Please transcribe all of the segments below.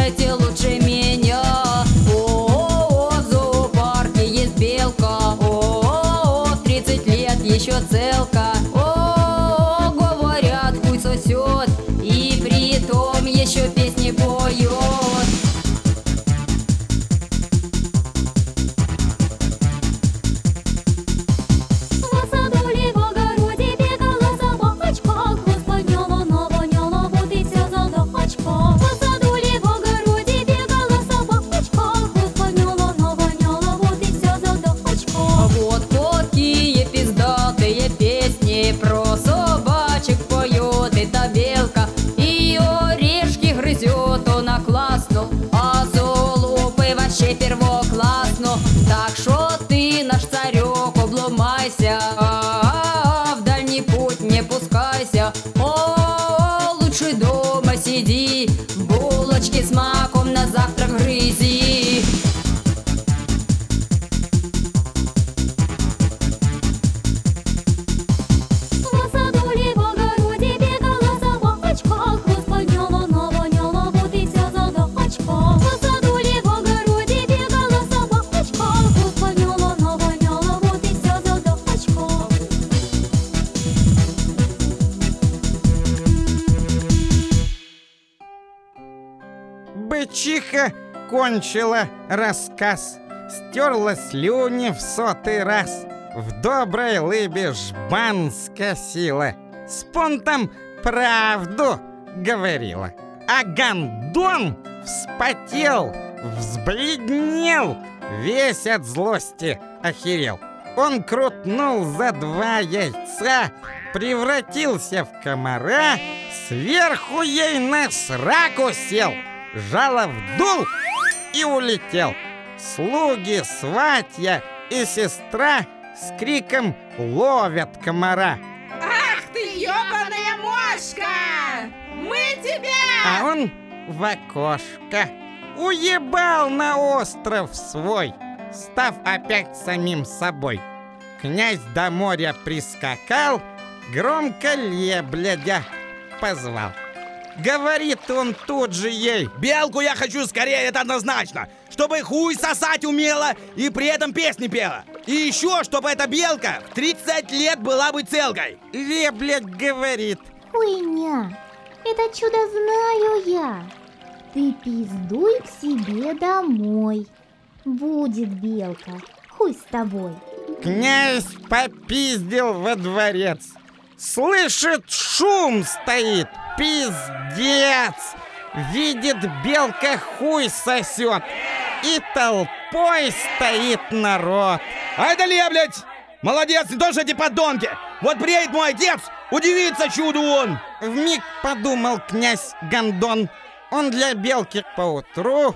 слушайте лучше меня. О, в зоопарке есть белка. О, в 30 лет еще целка. О, говорят, хуй сосет, и притом еще песни поет. Про собачек поет эта белка, и орешки грызет она классно, а золупы вообще первоклассно. Так что ты, наш царек, обломайся, в дальний путь не пускайся. О, лучше дома сиди, булочки с маком на завтрак грызи. Бычиха кончила рассказ, стерла слюни в 100-й раз, в доброй лыбе жбан скосила, с понтом правду говорила. А Гондон вспотел, взбледнел, весь от злости охерел. Он крутнул за 2 яйца, превратился в комара, сверху ей на сраку сел, жало вдул и улетел. Слуги, сватья и сестра с криком ловят комара. Ах ты, ёбаная мошка! Мы тебя! А он в окошко уебал на остров свой, став опять самим собой. Князь до моря прискакал, громко леблядя позвал. Говорит он тут же ей: белку я хочу скорее, это однозначно. Чтобы хуй сосать умела и при этом песни пела. И еще, чтобы эта белка в 30 лет была бы целкой. Леблядь говорит: хуйня, это чудо знаю я. Ты пиздуй к себе домой. Будет белка, хуй с тобой. Князь попиздил во дворец. Слышит, шум стоит, пиздец. Видит, белка хуй сосет, и толпой стоит народ. А это леблядь! Молодец, не то что эти подонки. Вот приедет мой отец, удивится чуду он. Вмиг подумал князь Гондон. Он для белки поутру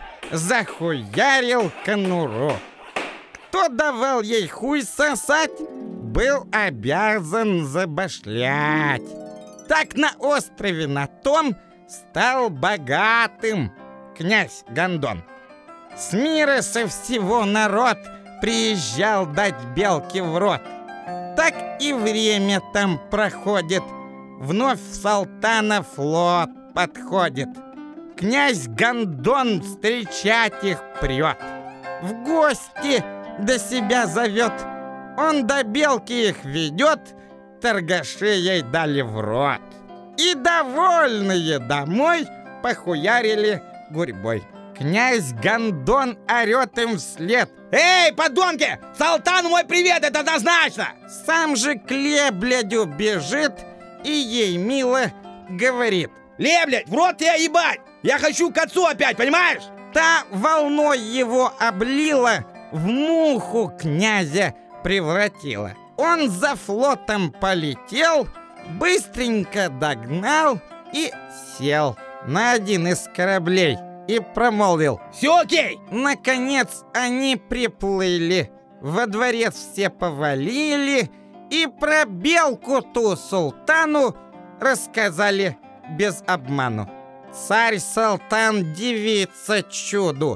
захуярил конуру. Кто давал ей хуй сосать, был обязан забашлять. Так на острове на том стал богатым князь Гондон. С мира со всего народ приезжал дать белке в рот. Так и время там проходит, вновь в Салтана флот подходит. Князь Гондон встречать их прет, в гости до себя зовет. Он до белки их ведет, торгаши ей дали в рот. И довольные домой похуярили гурьбой. Князь Гондон орет им вслед: эй, подонки! Салтану мой привет, это однозначно! Сам же к леблядю бежит и ей мило говорит: леблядь, в рот тебя ебать! Я хочу к отцу опять, понимаешь? Та волной его облила, в муху князя превратила. Он за флотом полетел, быстренько догнал и сел на один из кораблей и промолвил: все окей! Наконец они приплыли, во дворец все повалили, и про белку ту султану рассказали без обману. Царь Салтан дивится чуду.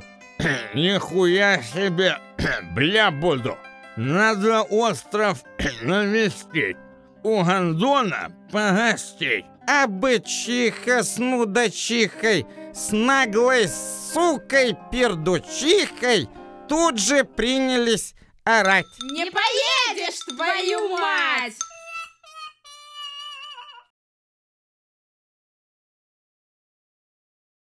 Нихуя себе, бля, буду. Надо остров навестить, у Гондона погостить. А бычиха с мудачихой, с наглой сукой-пердучихой тут же принялись орать. Не поедешь,